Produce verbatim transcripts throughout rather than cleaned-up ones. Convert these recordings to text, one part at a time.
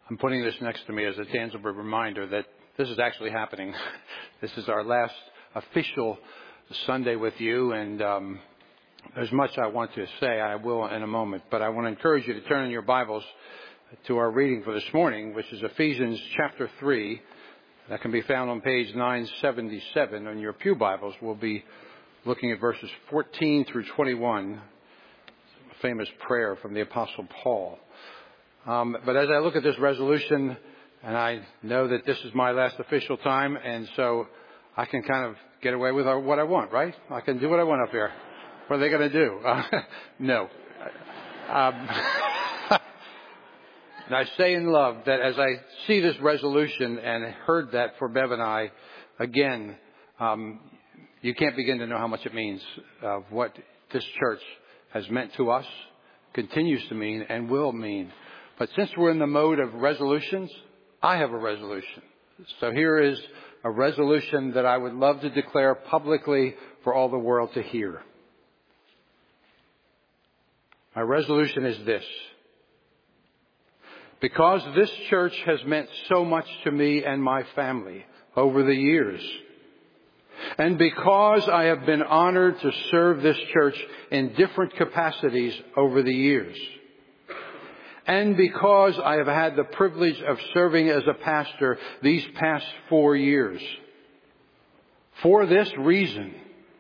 I'm putting this next to me as a tangible reminder that this is actually happening. This is our last official Sunday with you, and um, there's much I want to say. I will in a moment, but I want to encourage you to turn in your Bibles to our reading for this morning, which is Ephesians chapter three. That can be found on page nine seventy-seven on your pew Bibles. We'll be looking at verses fourteen through twenty-one, a famous prayer from the Apostle Paul. Um, but as I look at this resolution, and I know that this is my last official time, and so I can kind of get away with what I want, right? I can do what I want up here. What are they going to do? Uh, no. Um, And I say in love that as I see this resolution and heard that for Bev and I, again, um, you can't begin to know how much it means of what this church has meant to us, continues to mean, and will mean. But since we're in the mode of resolutions, I have a resolution. So here is a resolution that I would love to declare publicly for all the world to hear. My resolution is this. Because this church has meant so much to me and my family over the years, and because I have been honored to serve this church in different capacities over the years, and because I have had the privilege of serving as a pastor these past four years, for this reason,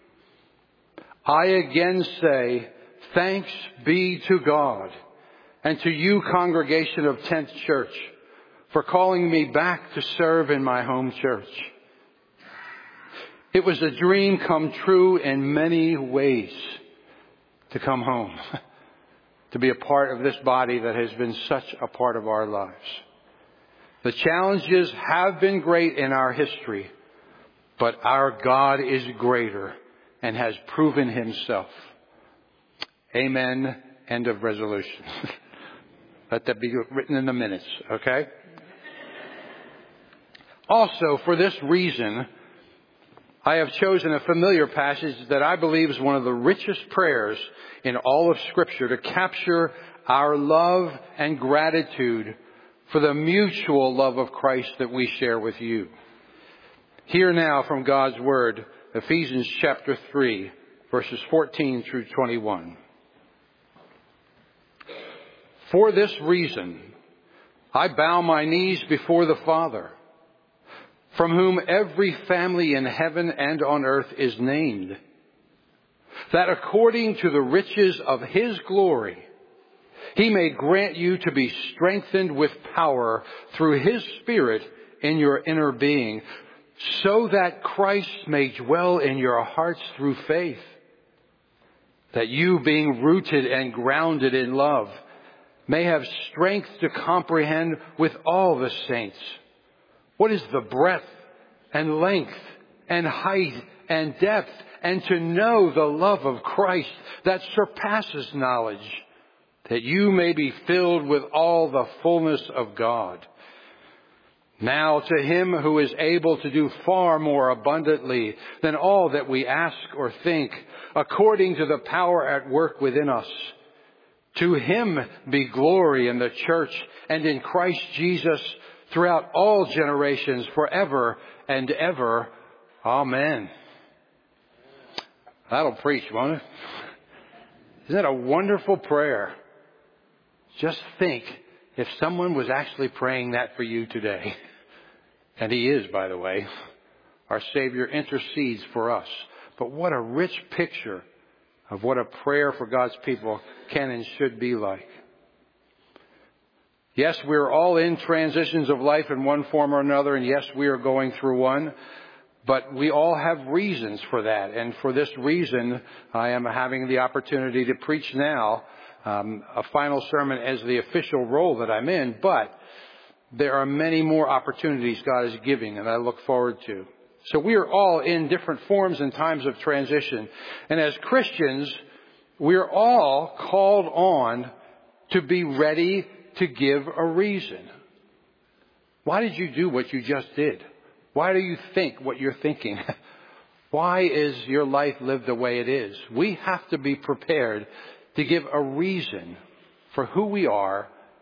I again say, thanks be to God. And to you, congregation of tenth Church, for calling me back to serve in my home church. It was a dream come true in many ways to come home, to be a part of this body that has been such a part of our lives. The challenges have been great in our history, but our God is greater and has proven himself. Amen. End of resolution. Let that be written in the minutes, okay? Also, for this reason, I have chosen a familiar passage that I believe is one of the richest prayers in all of Scripture to capture our love and gratitude for the mutual love of Christ that we share with you. Hear now from God's Word, Ephesians chapter three, verses fourteen through twenty-one. For this reason, I bow my knees before the Father, from whom every family in heaven and on earth is named, that according to the riches of his glory, he may grant you to be strengthened with power through his Spirit in your inner being, so that Christ may dwell in your hearts through faith, that you, being rooted and grounded in love, may have strength to comprehend with all the saints what is the breadth and length and height and depth, and to know the love of Christ that surpasses knowledge, that you may be filled with all the fullness of God. Now to him who is able to do far more abundantly than all that we ask or think, according to the power at work within us, to him be glory in the church and in Christ Jesus throughout all generations, forever and ever. Amen. That'll preach, won't it? Isn't that a wonderful prayer? Just think if someone was actually praying that for you today. And he is, by the way. Our Savior intercedes for us. But what a rich picture of what a prayer for God's people can and should be like. Yes, we're all in transitions of life in one form or another, and yes, we are going through one, but we all have reasons for that. And for this reason, I am having the opportunity to preach now um, a final sermon as the official role that I'm in, but there are many more opportunities God is giving, and I look forward to. So we are all in different forms and times of transition. And as Christians, we're all called on to be ready to give a reason. Why did you do what you just did? Why do you think what you're thinking? Why is your life lived the way it is? We have to be prepared to give a reason for who we are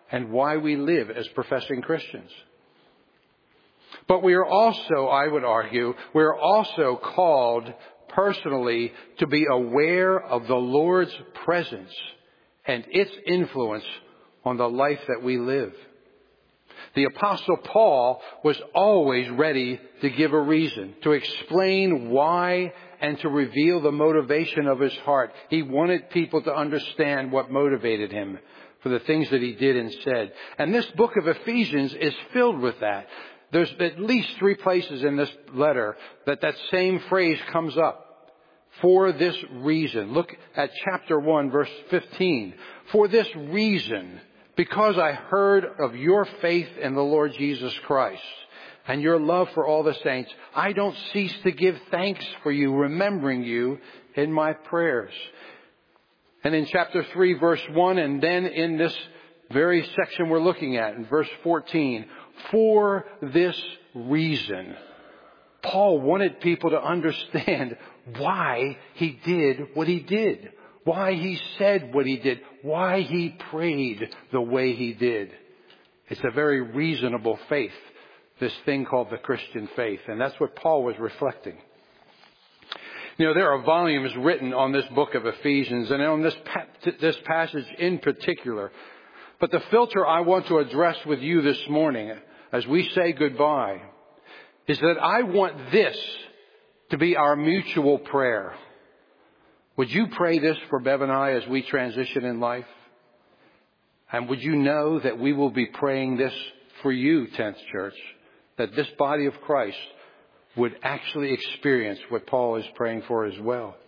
and why we live as professing Christians. But we are also, I would argue, we are also called personally to be aware of the Lord's presence and its influence on the life that we live. The Apostle Paul was always ready to give a reason, to explain why and to reveal the motivation of his heart. He wanted people to understand what motivated him for the things that he did and said. And this book of Ephesians is filled with that. There's at least three places in this letter that that same phrase comes up. For this reason. Look at chapter one, verse fifteen. For this reason, because I heard of your faith in the Lord Jesus Christ and your love for all the saints, I don't cease to give thanks for you, remembering you in my prayers. And in chapter three, verse one, and then in this very section we're looking at, in verse fourteen, for this reason. Paul wanted people to understand why he did what he did, why he said what he did, why he prayed the way he did. It's a very reasonable faith, this thing called the Christian faith, and that's what Paul was reflecting. You know, there are volumes written on this book of Ephesians and on this pa- this passage in particular. But the filter I want to address with you this morning as we say goodbye is that I want this to be our mutual prayer. Would you pray this for Bev and I as we transition in life? And would you know that we will be praying this for you, tenth Church, that this body of Christ would actually experience what Paul is praying for as well.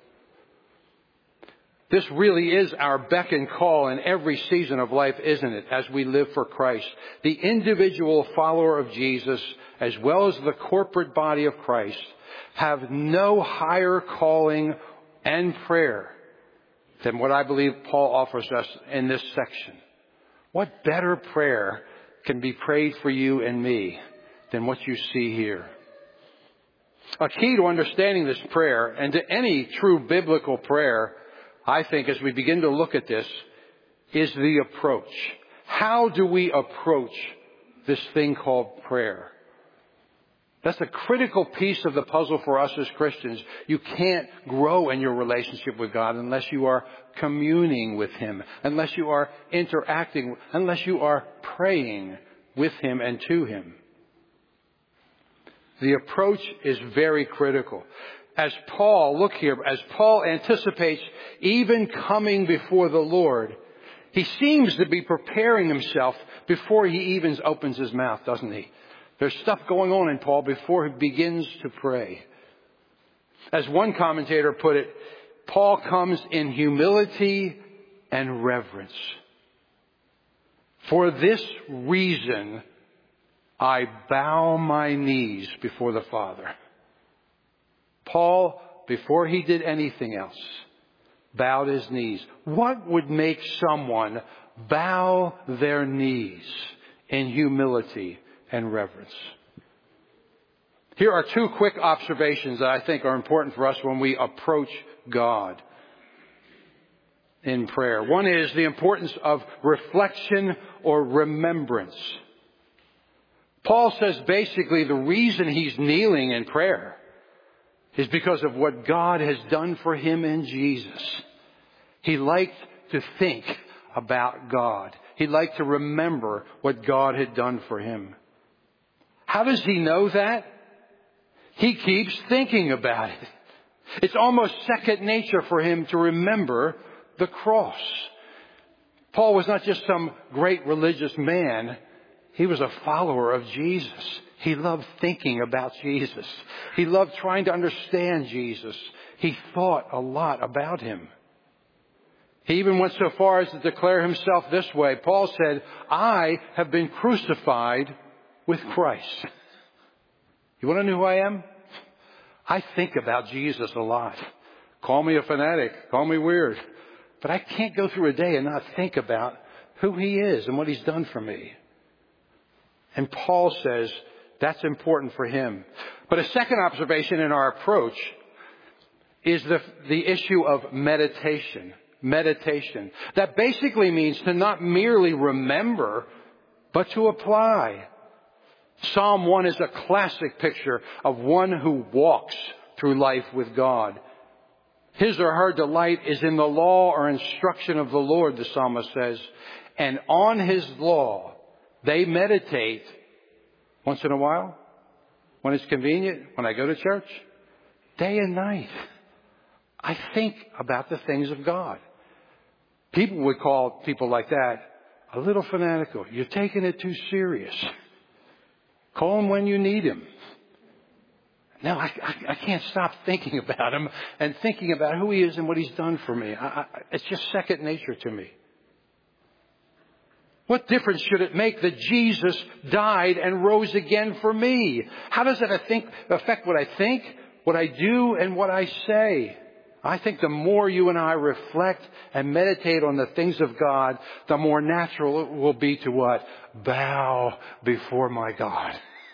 This really is our beck and call in every season of life, isn't it, as we live for Christ. The individual follower of Jesus, as well as the corporate body of Christ, have no higher calling and prayer than what I believe Paul offers us in this section. What better prayer can be prayed for you and me than what you see here? A key to understanding this prayer and to any true biblical prayer, I think, as we begin to look at this, is the approach. How do we approach this thing called prayer? That's a critical piece of the puzzle for us as Christians. You can't grow in your relationship with God unless you are communing with Him, unless you are interacting, unless you are praying with Him and to Him. The approach is very critical. As Paul, look here, as Paul anticipates even coming before the Lord, he seems to be preparing himself before he even opens his mouth, doesn't he? There's stuff going on in Paul before he begins to pray. As one commentator put it, Paul comes in humility and reverence. For this reason, I bow my knees before the Father. Paul, before he did anything else, bowed his knees. What would make someone bow their knees in humility and reverence? Here are two quick observations that I think are important for us when we approach God in prayer. One is the importance of reflection or remembrance. Paul says basically the reason he's kneeling in prayer is because of what God has done for him in Jesus. He liked to think about God. He liked to remember what God had done for him. How does he know that? He keeps thinking about it. It's almost second nature for him to remember the cross. Paul was not just some great religious man. He was a follower of Jesus. He loved thinking about Jesus. He loved trying to understand Jesus. He thought a lot about him. He even went so far as to declare himself this way. Paul said, I have been crucified with Christ. You want to know who I am? I think about Jesus a lot. Call me a fanatic. Call me weird. But I can't go through a day and not think about who he is and what he's done for me. And Paul says that's important for him. But a second observation in our approach is the, the issue of meditation meditation. That basically means to not merely remember, but to apply. Psalm one is a classic picture of one who walks through life with God. His or her delight is in the law or instruction of the Lord, the psalmist says. And on His law, they meditate once in a while, when it's convenient, when I go to church, day and night. I think about the things of God. People would call people like that a little fanatical. You're taking it too serious. Call Him when you need Him. No, I, I, I can't stop thinking about Him and thinking about who He is and what He's done for me. I, I, it's just second nature to me. What difference should it make that Jesus died and rose again for me? How does that affect what I think, what I do, and what I say? I think the more you and I reflect and meditate on the things of God, the more natural it will be to what? Bow before my God.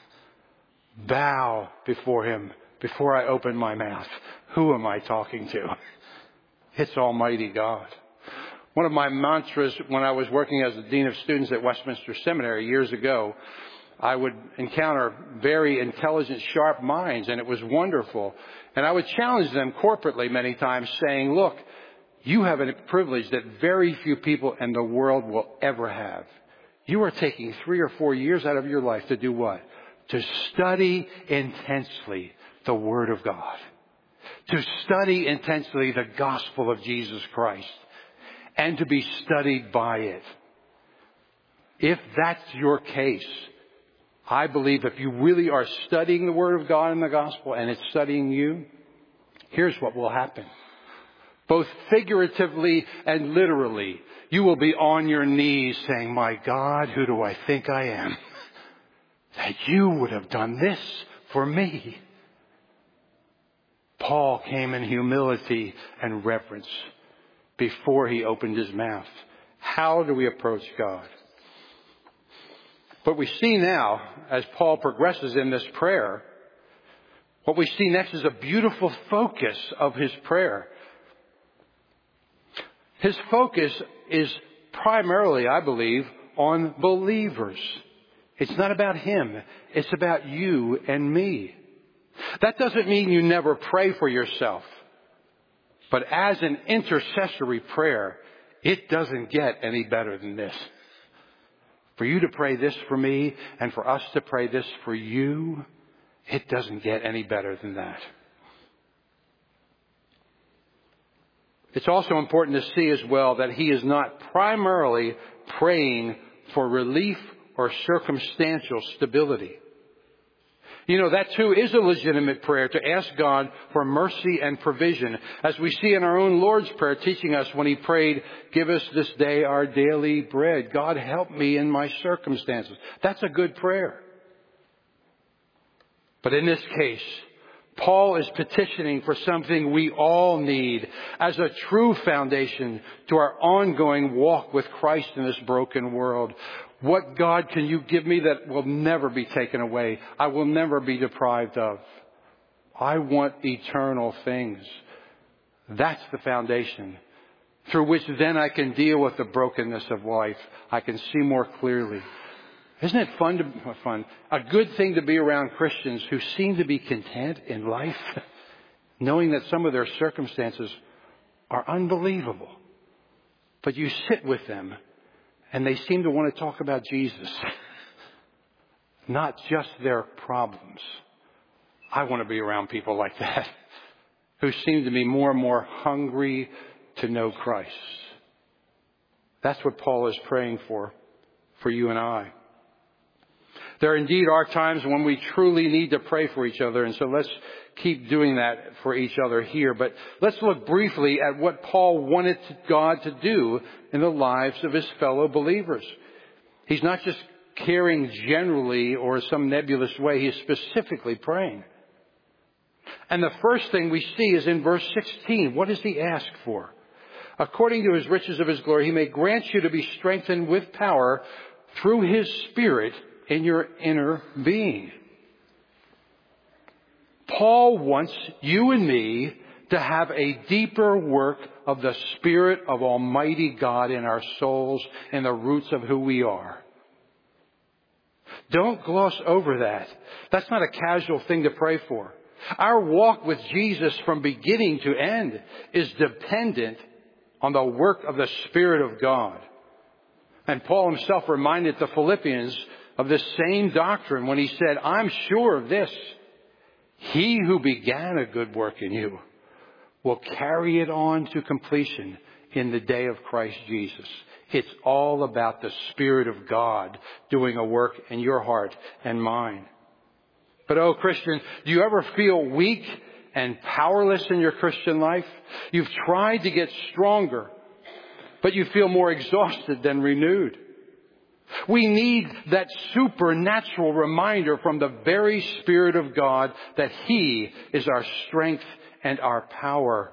Bow before Him before I open my mouth. Who am I talking to? It's Almighty God. One of my mantras when I was working as the Dean of Students at Westminster Seminary years ago, I would encounter very intelligent, sharp minds, and it was wonderful. And I would challenge them corporately many times, saying, look, you have a privilege that very few people in the world will ever have. You are taking three or four years out of your life to do what? To study intensely the Word of God. To study intensely the gospel of Jesus Christ. And to be studied by it. If that's your case, I believe if you really are studying the Word of God and the gospel and it's studying you, here's what will happen. Both figuratively and literally, you will be on your knees saying, my God, who do I think I am? That you would have done this for me. Paul came in humility and reverence before he opened his mouth. How do we approach God? But we see now, as Paul progresses in this prayer, what we see next is a beautiful focus of his prayer. His focus is primarily, I believe, on believers. It's not about him. It's about you and me. That doesn't mean you never pray for yourself. But as an intercessory prayer, it doesn't get any better than this. For you to pray this for me and for us to pray this for you, it doesn't get any better than that. It's also important to see as well that he is not primarily praying for relief or circumstantial stability. You know, that too is a legitimate prayer, to ask God for mercy and provision. As we see in our own Lord's Prayer teaching us when he prayed, give us this day our daily bread. God, help me in my circumstances. That's a good prayer. But in this case, Paul is petitioning for something we all need as a true foundation to our ongoing walk with Christ in this broken world. What, God, can you give me that will never be taken away? I will never be deprived of. I want eternal things. That's the foundation through which then I can deal with the brokenness of life. I can see more clearly. Isn't it fun to, fun, a good thing to be around Christians who seem to be content in life, knowing that some of their circumstances are unbelievable. But you sit with them and they seem to want to talk about Jesus, not just their problems. I want to be around people like that who seem to be more and more hungry to know Christ. That's what Paul is praying for, for you and I. There indeed are times when we truly need to pray for each other, and so let's keep doing that for each other here. But let's look briefly at what Paul wanted God to do in the lives of his fellow believers. He's not just caring generally or some nebulous way. He's specifically praying. And the first thing we see is in verse sixteen. What does he ask for? According to his riches of his glory, he may grant you to be strengthened with power through his Spirit in your inner being. Paul wants you and me to have a deeper work of the Spirit of Almighty God in our souls and the roots of who we are. Don't gloss over that. That's not a casual thing to pray for. Our walk with Jesus from beginning to end is dependent on the work of the Spirit of God. And Paul himself reminded the Philippians of this same doctrine when he said, I'm sure of this. He who began a good work in you will carry it on to completion in the day of Christ Jesus. It's all about the Spirit of God doing a work in your heart and mind. But oh, Christian, do you ever feel weak and powerless in your Christian life? You've tried to get stronger, but you feel more exhausted than renewed. We need that supernatural reminder from the very Spirit of God that He is our strength and our power.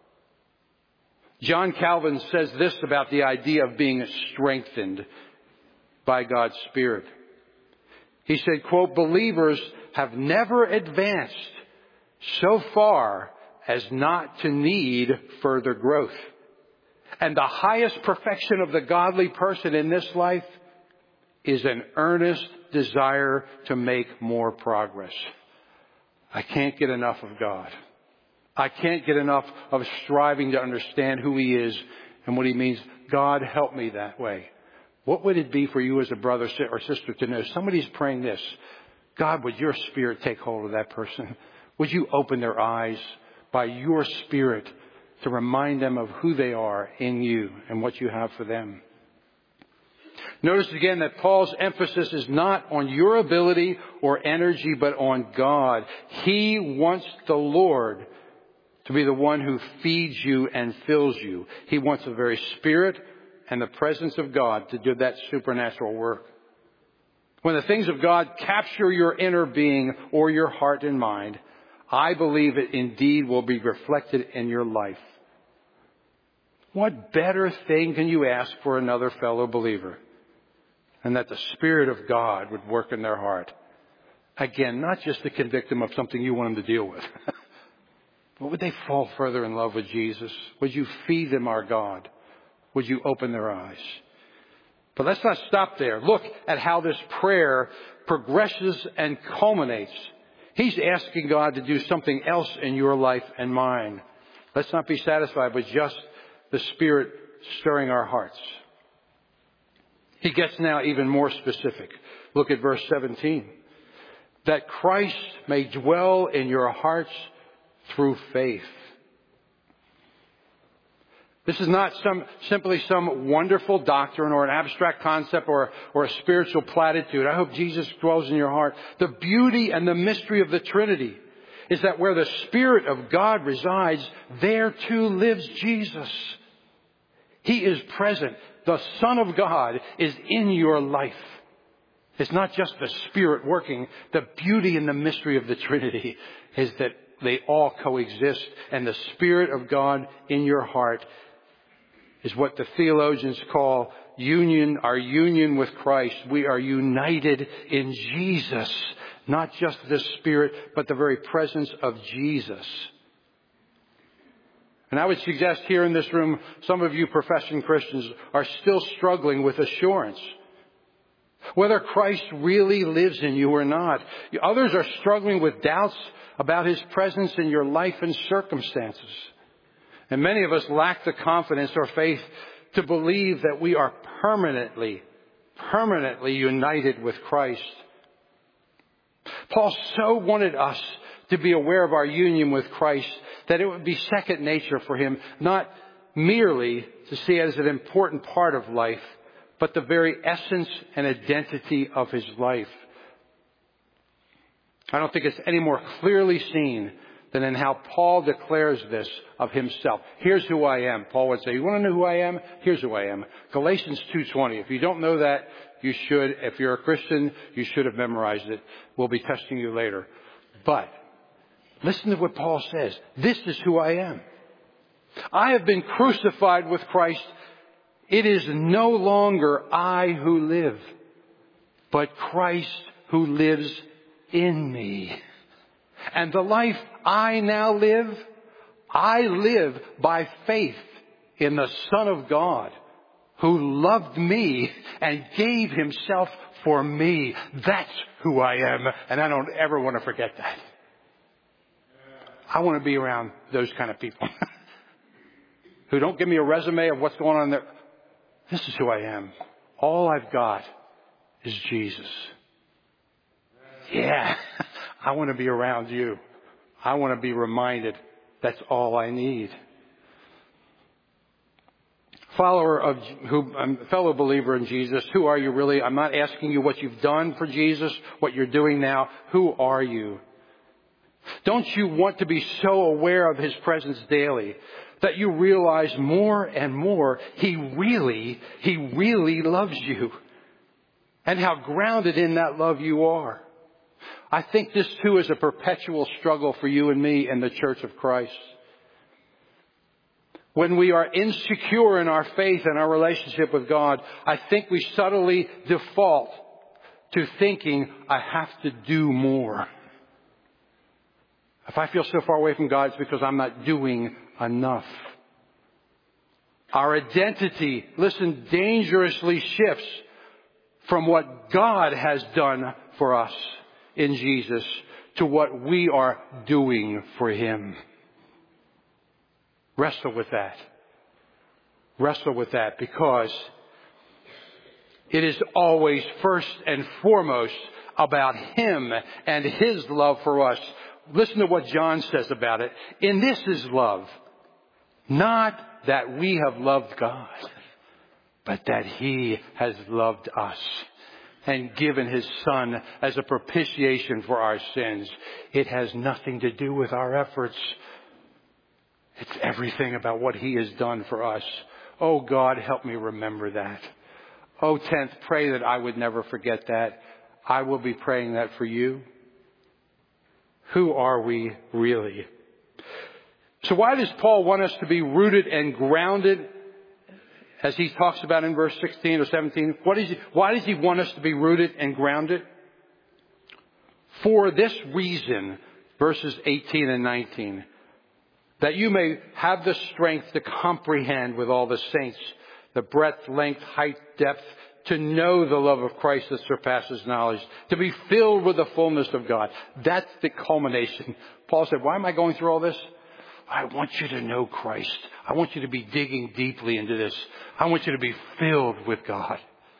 John Calvin says this about the idea of being strengthened by God's Spirit. He said, quote, believers have never advanced so far as not to need further growth. And the highest perfection of the godly person in this life is an earnest desire to make more progress. I can't get enough of God. I can't get enough of striving to understand who He is and what He means. God, help me that way. What would it be for you as a brother or sister to know somebody's praying this? God, would your Spirit take hold of that person? Would you open their eyes by your Spirit to remind them of who they are in you and what you have for them? Notice again that Paul's emphasis is not on your ability or energy, but on God. He wants the Lord to be the one who feeds you and fills you. He wants the very Spirit and the presence of God to do that supernatural work. When the things of God capture your inner being or your heart and mind, I believe it indeed will be reflected in your life. What better thing can you ask for another fellow believer? And that the Spirit of God would work in their heart. Again, not just to convict them of something you want them to deal with. But would they fall further in love with Jesus? Would you feed them our God? Would you open their eyes? But let's not stop there. Look at how this prayer progresses and culminates. He's asking God to do something else in your life and mine. Let's not be satisfied with just the Spirit stirring our hearts. He gets now even more specific. Look at verse seventeen. That Christ may dwell in your hearts through faith. This is not some, simply some wonderful doctrine or an abstract concept or, or a spiritual platitude. I hope Jesus dwells in your heart. The beauty and the mystery of the Trinity is that where the Spirit of God resides, there too lives Jesus. He is present. The Son of God is in your life. It's not just the Spirit working. The beauty and the mystery of the Trinity is that they all coexist. And the Spirit of God in your heart is what the theologians call union, our union with Christ. We are united in Jesus. Not just the Spirit, but the very presence of Jesus. And I would suggest here in this room, some of you professing Christians are still struggling with assurance. Whether Christ really lives in you or not. Others are struggling with doubts about His presence in your life and circumstances. And many of us lack the confidence or faith to believe that we are permanently, permanently united with Christ. Paul so wanted us to be aware of our union with Christ that it would be second nature for him, not merely to see it as an important part of life, but the very essence and identity of his life. I don't think it's any more clearly seen than in how Paul declares this of himself. Here's who I am. Paul would say, you want to know who I am? Here's who I am. Galatians two twenty. If you don't know that, you should. If you're a Christian, you should have memorized it. We'll be testing you later. But listen to what Paul says. This is who I am. I have been crucified with Christ. It is no longer I who live, but Christ who lives in me. And the life I now live, I live by faith in the Son of God who loved me and gave himself for me. That's who I am, and I don't ever want to forget that. I want to be around those kind of people who don't give me a resume of what's going on there. This is who I am. All I've got is Jesus. Yeah, I want to be around you. I want to be reminded that's all I need. Follower of, who, um, fellow believer in Jesus, who are you really? I'm not asking you what you've done for Jesus, what you're doing now. Who are you? Don't you want to be so aware of his presence daily that you realize more and more he really, he really loves you and how grounded in that love you are? I think this too is a perpetual struggle for you and me in the Church of Christ. When we are insecure in our faith and our relationship with God, I think we subtly default to thinking, I have to do more. If I feel so far away from God, it's because I'm not doing enough. Our identity, listen, dangerously shifts from what God has done for us in Jesus to what we are doing for him. Wrestle with that. Wrestle with that, because it is always first and foremost about him and his love for us. Listen to what John says about it. In this is love, not that we have loved God, but that he has loved us and given his Son as a propitiation for our sins. It has nothing to do with our efforts. It's everything about what he has done for us. Oh, God, help me remember that. Oh, tenth, pray that I would never forget that. I will be praying that for you. Who are we really? So why does Paul want us to be rooted and grounded, as he talks about in verse sixteen or seventeen? What is he, why does he want us to be rooted and grounded? For this reason, verses eighteen and nineteen. That you may have the strength to comprehend with all the saints the breadth, length, height, depth, to know the love of Christ that surpasses knowledge, to be filled with the fullness of God. That's the culmination. Paul said, why am I going through all this? I want you to know Christ. I want you to be digging deeply into this. I want you to be filled with God.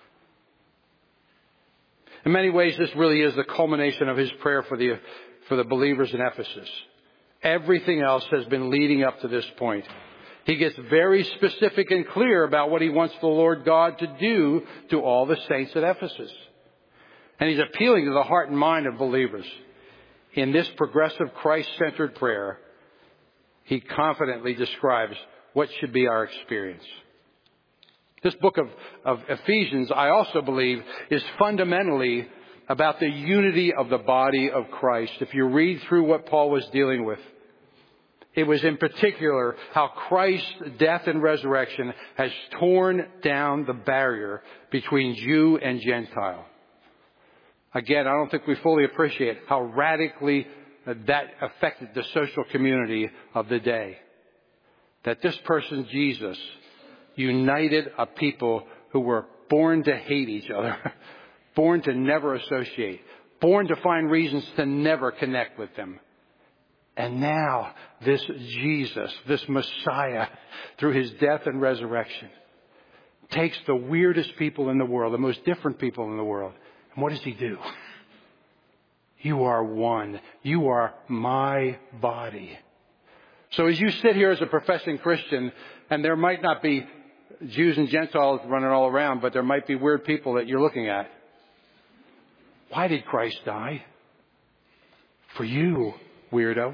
In many ways, this really is the culmination of his prayer for the, for the believers in Ephesus. Everything else has been leading up to this point. He gets very specific and clear about what he wants the Lord God to do to all the saints at Ephesus. And he's appealing to the heart and mind of believers. In this progressive Christ-centered prayer, he confidently describes what should be our experience. This book of, of Ephesians, I also believe, is fundamentally about the unity of the body of Christ. If you read through what Paul was dealing with, it was in particular how Christ's death and resurrection has torn down the barrier between Jew and Gentile. Again, I don't think we fully appreciate how radically that affected the social community of the day. That this person, Jesus, united a people who were born to hate each other, born to never associate, born to find reasons to never connect with them. And now this Jesus, this Messiah, through his death and resurrection, takes the weirdest people in the world, the most different people in the world. And what does he do? You are one. You are my body. So as you sit here as a professing Christian, and there might not be Jews and Gentiles running all around, but there might be weird people that you're looking at. Why did Christ die? For you, weirdo.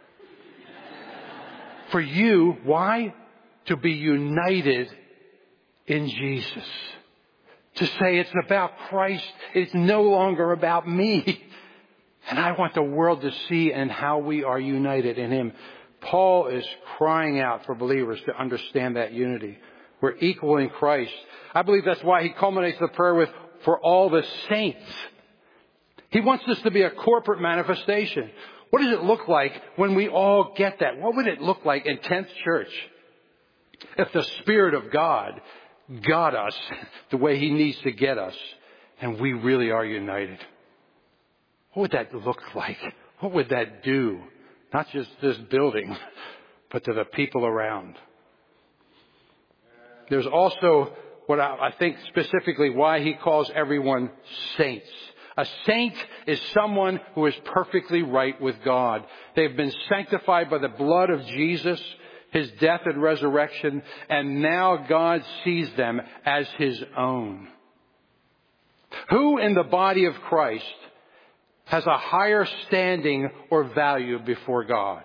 For you, why? To be united in Jesus. To say it's about Christ. It's no longer about me. And I want the world to see and how we are united in him. Paul is crying out for believers to understand that unity. We're equal in Christ. I believe that's why he culminates the prayer with, for all the saints. He wants this to be a corporate manifestation. What does it look like when we all get that? What would it look like in tenth Church if the Spirit of God got us the way He needs to get us and we really are united? What would that look like? What would that do? Not just this building, but to the people around. There's also what I think specifically why He calls everyone saints. A saint is someone who is perfectly right with God. They've been sanctified by the blood of Jesus, His death and resurrection, and now God sees them as His own. Who in the body of Christ has a higher standing or value before God?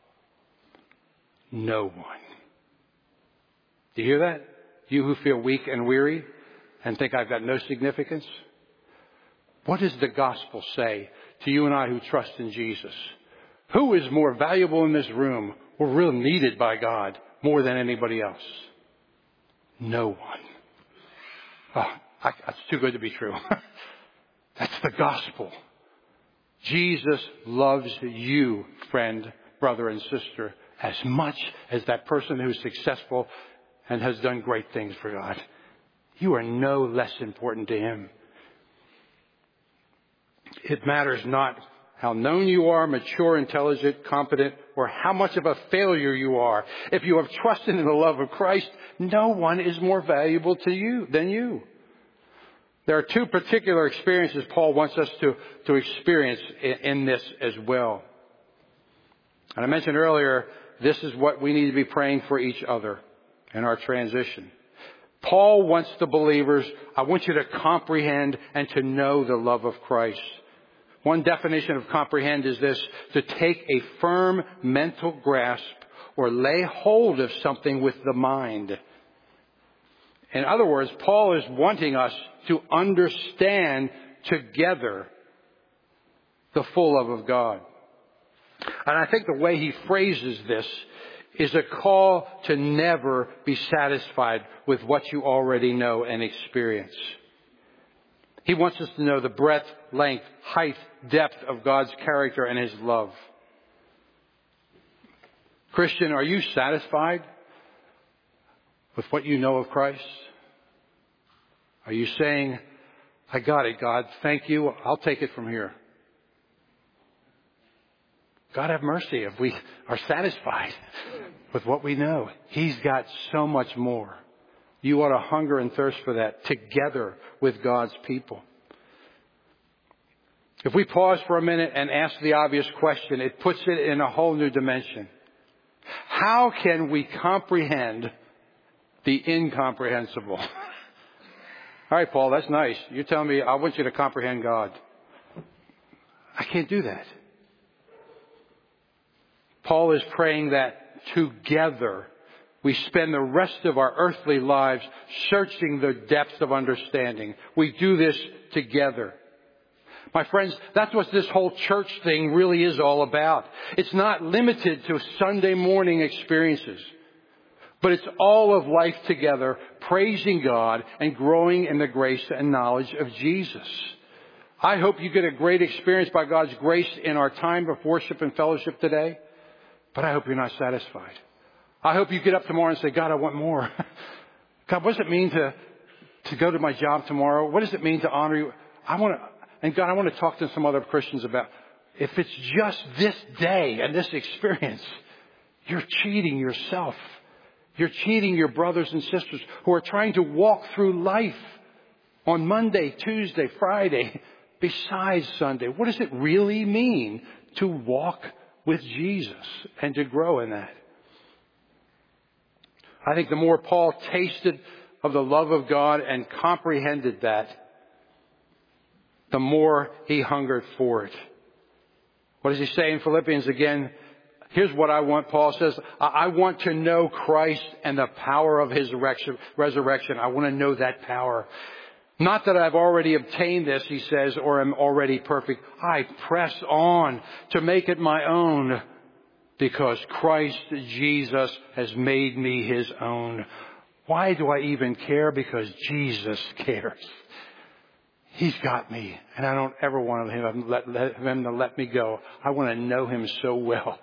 No one. Do you hear that? You who feel weak and weary and think I've got no significance? What does the gospel say to you and I who trust in Jesus? Who is more valuable in this room or really needed by God more than anybody else? No one. Oh, I, that's too good to be true. That's the gospel. Jesus loves you, friend, brother, and sister, as much as that person who's successful and has done great things for God. You are no less important to Him. It matters not how known you are, mature, intelligent, competent, or how much of a failure you are. If you have trusted in the love of Christ, no one is more valuable to you than you. There are two particular experiences Paul wants us to, to experience in, in this as well. And I mentioned earlier, this is what we need to be praying for each other in our transition. Paul wants the believers, I want you to comprehend and to know the love of Christ. One definition of comprehend is this: to take a firm mental grasp or lay hold of something with the mind. In other words, Paul is wanting us to understand together the full love of God. And I think the way he phrases this is a call to never be satisfied with what you already know and experience. He wants us to know the breadth, length, height, depth of God's character and His love. Christian, are you satisfied with what you know of Christ? Are you saying, I got it, God, thank you, I'll take it from here? God have mercy if we are satisfied with what we know. He's got so much more. You ought to hunger and thirst for that together with God's people. If we pause for a minute and ask the obvious question, it puts it in a whole new dimension. How can we comprehend the incomprehensible? All right, Paul, that's nice. You're telling me I want you to comprehend God. I can't do that. Paul is praying that together we spend the rest of our earthly lives searching the depths of understanding. We do this together. My friends, that's what this whole church thing really is all about. It's not limited to Sunday morning experiences, but it's all of life together, praising God and growing in the grace and knowledge of Jesus. I hope you get a great experience by God's grace in our time of worship and fellowship today, but I hope you're not satisfied. I hope you get up tomorrow and say, God, I want more. God, what does it mean to, to go to my job tomorrow? What does it mean to honor you? I want to, and God, I want to talk to some other Christians about, if it's just this day and this experience, you're cheating yourself. You're cheating your brothers and sisters who are trying to walk through life on Monday, Tuesday, Friday, besides Sunday. What does it really mean to walk with Jesus and to grow in that? I think the more Paul tasted of the love of God and comprehended that, the more he hungered for it. What does he say in Philippians again? Here's what I want, Paul says. I want to know Christ and the power of His resurrection. I want to know that power. Not that I've already obtained this, he says, or am already perfect. I press on to make it my own, because Christ Jesus has made me His own. Why do I even care? Because Jesus cares. He's got me, and I don't ever want him, let, let, him to let me go. I want to know him so well.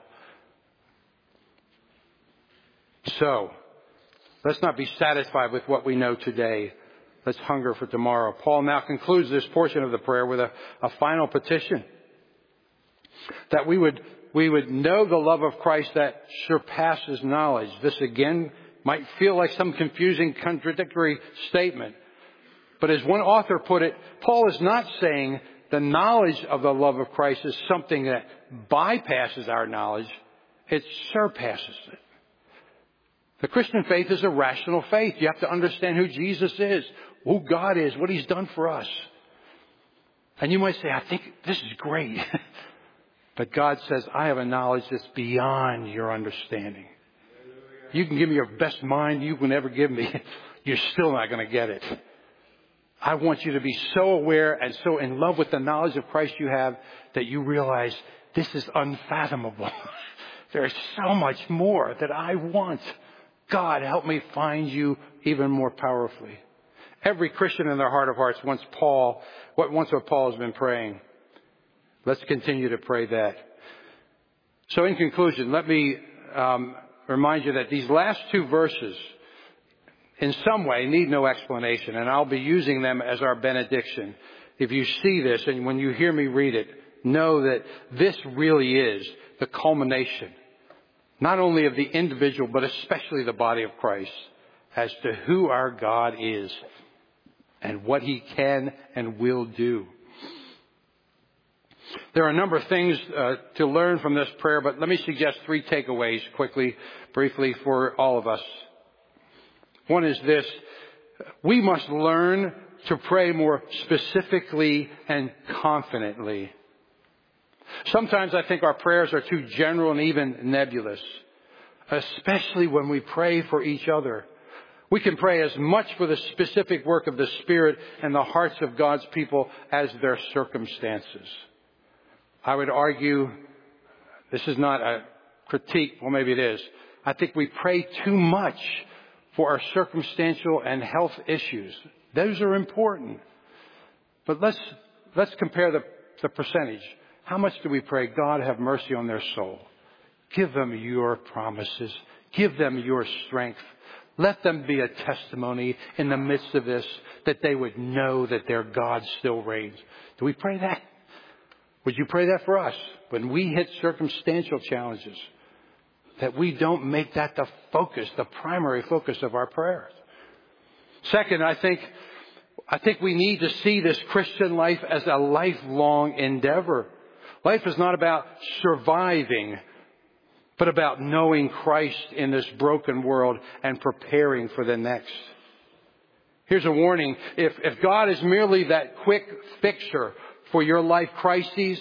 So, let's not be satisfied with what we know today. Let's hunger for tomorrow. Paul now concludes this portion of the prayer with a, a final petition. That we would, we would know the love of Christ that surpasses knowledge. This again might feel like some confusing, contradictory statement. But as one author put it, Paul is not saying the knowledge of the love of Christ is something that bypasses our knowledge. It surpasses it. The Christian faith is a rational faith. You have to understand who Jesus is, who God is, what He's done for us. And you might say, I think this is great. But God says, I have a knowledge that's beyond your understanding. You can give me your best mind you can ever give me. You're still not going to get it. I want you to be so aware and so in love with the knowledge of Christ you have that you realize this is unfathomable. There is so much more that I want. God, help me find you even more powerfully. Every Christian in their heart of hearts wants Paul, what wants what Paul has been praying. Let's continue to pray that. So in conclusion, let me um, remind you that these last two verses, in some way, need no explanation, and I'll be using them as our benediction. If you see this and when you hear me read it, know that this really is the culmination, not only of the individual, but especially the body of Christ, as to who our God is and what He can and will do. There are a number of things uh, to learn from this prayer, but let me suggest three takeaways quickly, briefly, for all of us. One is this: we must learn to pray more specifically and confidently. Sometimes I think our prayers are too general and even nebulous, especially when we pray for each other. We can pray as much for the specific work of the Spirit and the hearts of God's people as their circumstances. I would argue, this is not a critique, well maybe it is, I think we pray too much for our circumstantial and health issues. Those are important. But let's let's compare the, the percentage. How much do we pray, God, have mercy on their soul? Give them your promises. Give them your strength. Let them be a testimony in the midst of this, that they would know that their God still reigns. Do we pray that? Would you pray that for us when we hit circumstantial challenges? That we don't make that the focus, the primary focus of our prayers. Second, I think, I think we need to see this Christian life as a lifelong endeavor. Life is not about surviving, but about knowing Christ in this broken world and preparing for the next. Here's a warning. If, if God is merely that quick fixer for your life crises,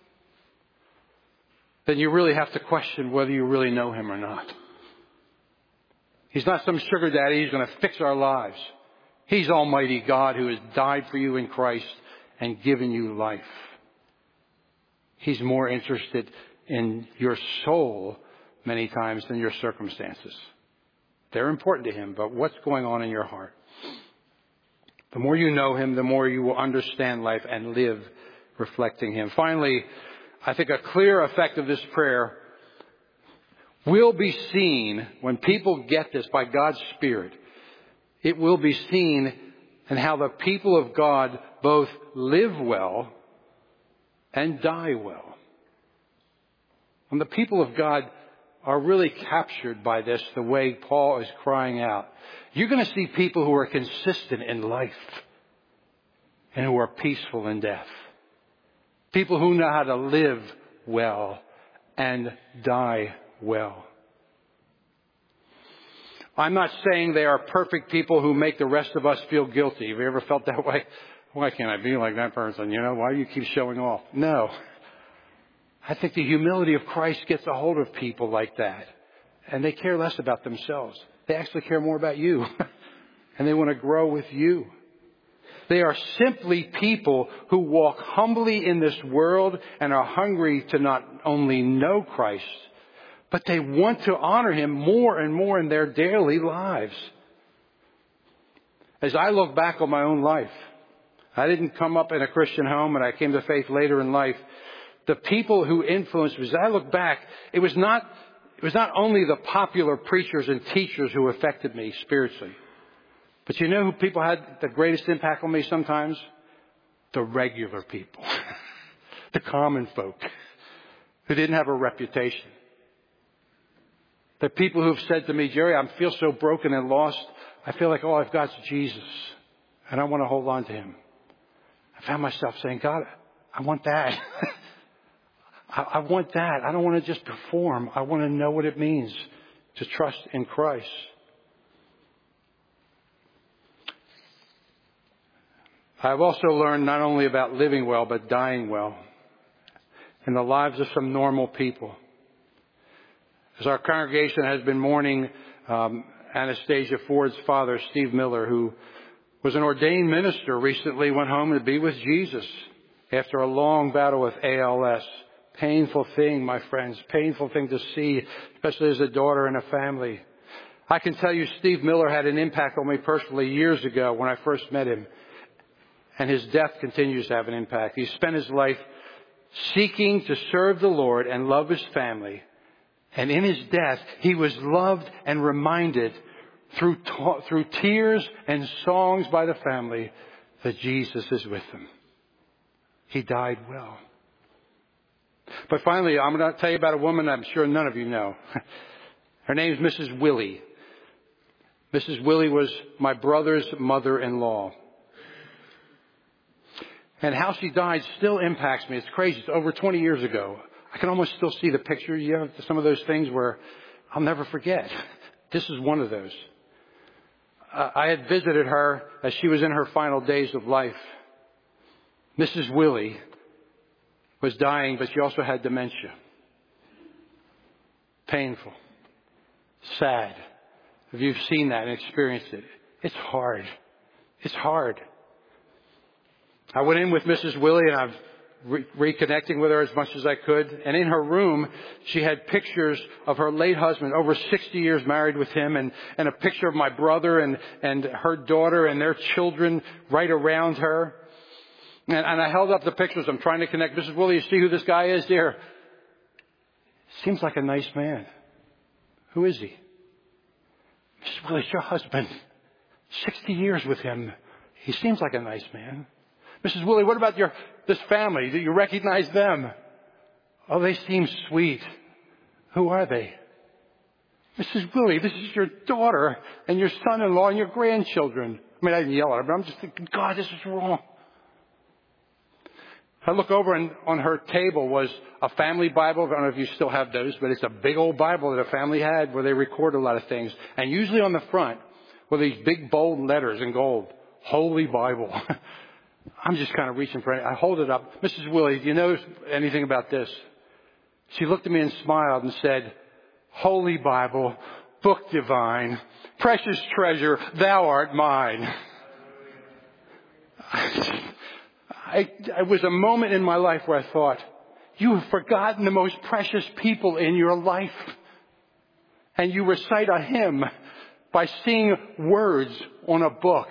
then you really have to question whether you really know Him or not. He's not some sugar daddy who's going to fix our lives. He's Almighty God who has died for you in Christ and given you life. He's more interested in your soul many times than your circumstances. They're important to Him, but what's going on in your heart? The more you know Him, the more you will understand life and live reflecting Him. Finally, I think a clear effect of this prayer will be seen when people get this by God's Spirit. It will be seen in how the people of God both live well and die well. When the people of God are really captured by this, the way Paul is crying out, you're going to see people who are consistent in life and who are peaceful in death. People who know how to live well and die well. I'm not saying they are perfect people who make the rest of us feel guilty. Have you ever felt that way? Why can't I be like that person? You know, why do you keep showing off? No. I think the humility of Christ gets a hold of people like that. And they care less about themselves. They actually care more about you. And they want to grow with you. They are simply people who walk humbly in this world and are hungry to not only know Christ, but they want to honor Him more and more in their daily lives. As I look back on my own life, I didn't come up in a Christian home, and I came to faith later in life. The people who influenced me, as I look back, it was not, it was not only the popular preachers and teachers who affected me spiritually. But you know who people had the greatest impact on me sometimes? The regular people. The common folk. Who didn't have a reputation. The people who've said to me, Jerry, I feel so broken and lost. I feel like all I've got is Jesus. And I want to hold on to him. I found myself saying, God, I want that. I, I want that. I don't want to just perform. I want to know what it means to trust in Christ. I've also learned not only about living well, but dying well in the lives of some normal people. As our congregation has been mourning um, Anastasia Ford's father, Steve Miller, who was an ordained minister, recently went home to be with Jesus after a long battle with A L S. Painful thing, my friends, painful thing to see, especially as a daughter and a family. I can tell you Steve Miller had an impact on me personally years ago when I first met him. And his death continues to have an impact. He spent his life seeking to serve the Lord and love his family. And in his death, he was loved and reminded through ta- through tears and songs by the family that Jesus is with them. He died well. But finally, I'm going to tell you about a woman I'm sure none of you know. Her name is Missus Willie. Missus Willie was my brother's mother-in-law. And how she died still impacts me. It's crazy. It's over twenty years ago. I can almost still see the picture. You have some of those things where I'll never forget. This is one of those. Uh, I had visited her as she was in her final days of life. Missus Willie was dying, but she also had dementia. Painful. Sad. If you've seen that and experienced it, it's hard. It's hard. I went in with Missus Willie and I'm re- reconnecting with her as much as I could. And in her room, she had pictures of her late husband, over sixty years married with him, and, and a picture of my brother and, and her daughter and their children right around her. And, and I held up the pictures. I'm trying to connect. Missus Willie, you see who this guy is there? Seems like a nice man. Who is he? Missus Willie, it's your husband. sixty years with him. He seems like a nice man. Missus Willie, what about your this family? Do you recognize them? Oh, they seem sweet. Who are they? Missus Willie, this is your daughter and your son-in-law and your grandchildren. I mean, I didn't yell at her, but I'm just thinking, God, this is wrong. I look over and on her table was a family Bible. I don't know if you still have those, but it's a big old Bible that a family had where they record a lot of things. And usually on the front were these big bold letters in gold. Holy Bible. I'm just kind of reaching for it. I hold it up. Missus Willie, do you know anything about this? She looked at me and smiled and said, Holy Bible, book divine, precious treasure, thou art mine. I, it was a moment in my life where I thought, you have forgotten the most precious people in your life. And you recite a hymn by seeing words on a book.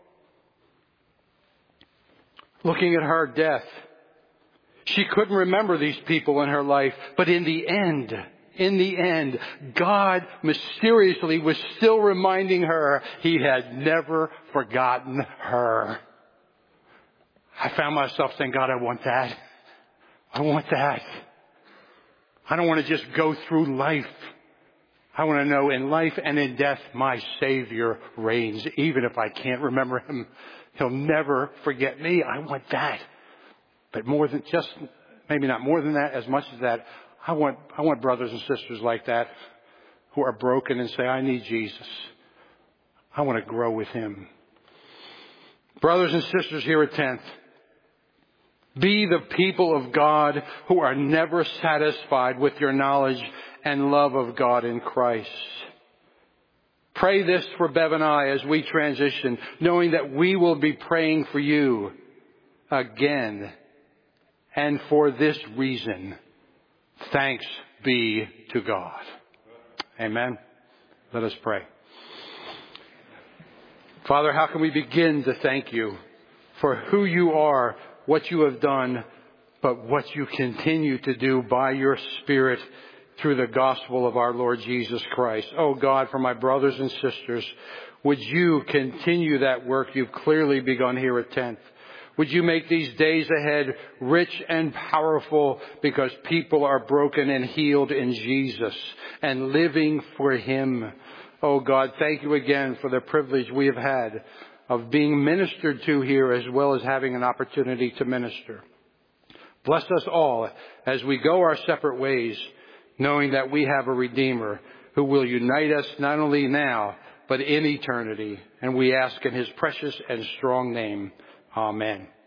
Looking at her death, she couldn't remember these people in her life, but in the end, in the end, God mysteriously was still reminding her he had never forgotten her. I found myself saying, God, I want that. I want that. I don't want to just go through life. I want to know in life and in death, my Savior reigns. Even if I can't remember him, he'll never forget me. I want that. But more than just, maybe not more than that, as much as that, I want, I want brothers and sisters like that who are broken and say, I need Jesus. I want to grow with him. Brothers and sisters here at tenth, be the people of God who are never satisfied with your knowledge and love of God in Christ. Pray this for Bev and I as we transition, knowing that we will be praying for you again. And for this reason, thanks be to God. Amen. Let us pray. Father, how can we begin to thank you for who you are, what you have done, but what you continue to do by your Spirit through the gospel of our Lord Jesus Christ. Oh God, for my brothers and sisters, would you continue that work you've clearly begun here at tenth? Would you make these days ahead rich and powerful because people are broken and healed in Jesus and living for Him. Oh God, thank you again for the privilege we have had of being ministered to here as well as having an opportunity to minister. Bless us all as we go our separate ways, knowing that we have a Redeemer who will unite us not only now, but in eternity. And we ask in His precious and strong name. Amen.